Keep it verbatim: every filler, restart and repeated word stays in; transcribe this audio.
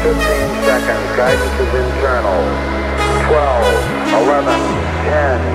fifteen seconds. Guidance is internal. twelve, eleven, ten,